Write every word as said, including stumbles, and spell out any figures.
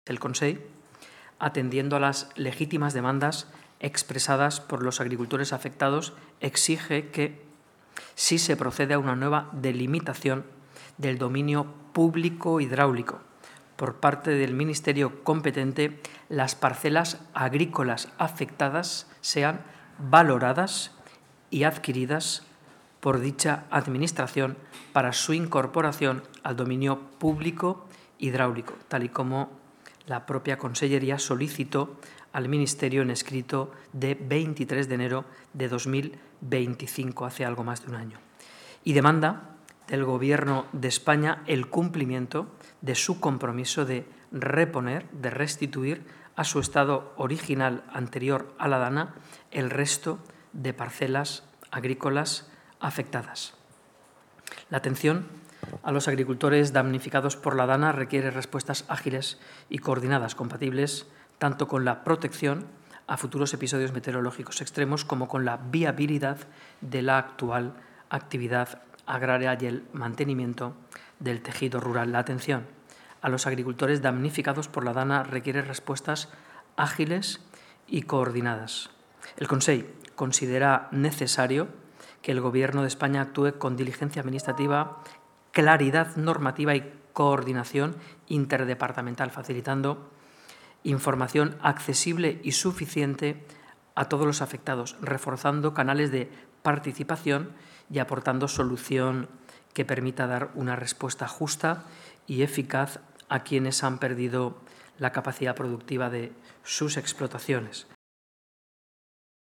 El Consell, atendiendo a las legítimas demandas expresadas por los agricultores afectados, exige que, si se procede a una nueva delimitación del dominio público hidráulico por parte del Ministerio competente, las parcelas agrícolas afectadas sean valoradas y adquiridas por dicha Administración para su incorporación al dominio público hidráulico, tal y como la propia Consellería solicitó al Ministerio en escrito de veintitrés de enero de dos mil veinticinco, hace algo más de un año. Y demanda del Gobierno de España el cumplimiento de su compromiso de reponer, de restituir a su estado original anterior a la Dana el resto de parcelas agrícolas afectadas. La atención a los agricultores damnificados por la Dana requiere respuestas ágiles y coordinadas, compatibles tanto con la protección a futuros episodios meteorológicos extremos como con la viabilidad de la actual actividad agraria y el mantenimiento del tejido rural. La atención a los agricultores damnificados por la Dana requiere respuestas ágiles y coordinadas. El Consell considera necesario que el Gobierno de España actúe con diligencia administrativa, claridad normativa y coordinación interdepartamental, facilitando información accesible y suficiente a todos los afectados, reforzando canales de participación y aportando solución que permita dar una respuesta justa y eficaz a quienes han perdido la capacidad productiva de sus explotaciones.